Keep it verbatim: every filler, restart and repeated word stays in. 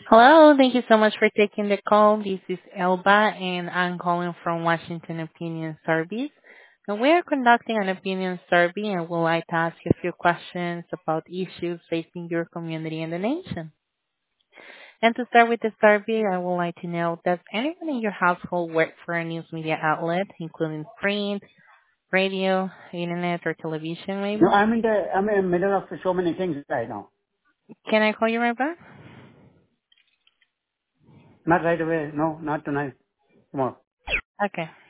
Hello. Thank you so much for taking the call. This is Elba, and I'm calling from Washington Opinion Service. And we are conducting an opinion survey and would like to ask you a few questions about issues facing your community and the nation. And to start with the survey, I would like to know, does anyone in your household work for a news media outlet, including print, radio, internet, or television No, maybe? I'm in the I'm in the middle of so many things right now. Can I call you right back? Not right away. No, not tonight. Tomorrow. Okay.